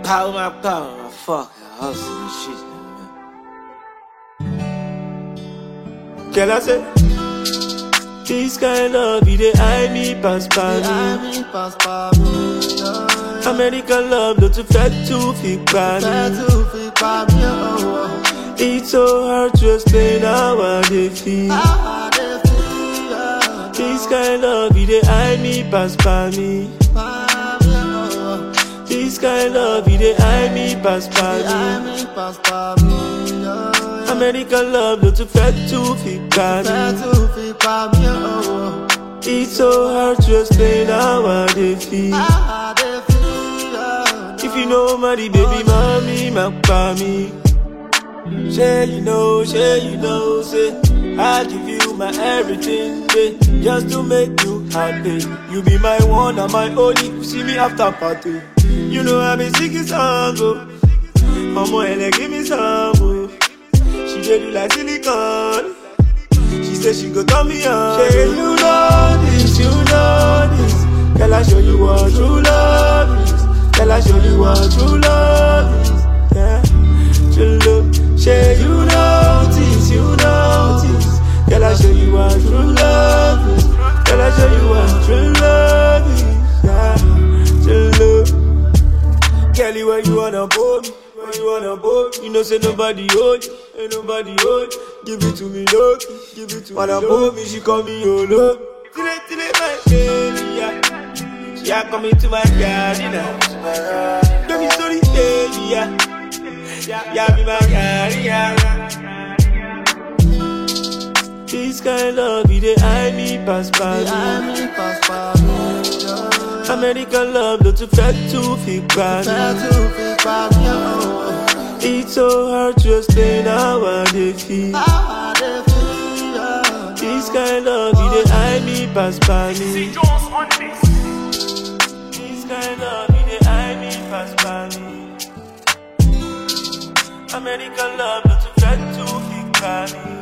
Power my power, fuck, hustle and shit. Can I say? This kind of love, they eye me pass by me. American love, not too fat to fit by me. It's so hard to explain how I they feel. This kind of love, they eye me pass by me. This kind of love, they eye me pass by me. American love, not too fat to fit by me. It's so hard to explain how I they feel. If you know money, baby, mommy, my me. Say you know, say I give you my everything, babe, just to make you happy. You be my one and my only. You see me after party. You know I be singing songs, oh. Mama, and give me some, oh. She did you like silicone. She said she go turn me on. Say you know this, Girl, I show you what true love is. Girl, I show you what true love is. Yeah, true love. Say you notice. Girl, I show you what true love is. Girl, I show you what true love is. Yeah, true love. Girl, where you wanna hold me? You know say nobody hold you, ain't nobody hold you. Give it to me, look, give it to me. Wanna hold me, she call me your love. Today, my baby, yeah. She a coming to my garden now. Don't be sorry, baby, yeah. Yeah, be my garden, yeah. This kind of love, they eye me pass by me. American love, not too fat to fit by me. It's so hard to explain how I they feel. This kind of love, they eye me pass by me. This kind of love, they eye me pass by me. American love, not too fat to fit by me.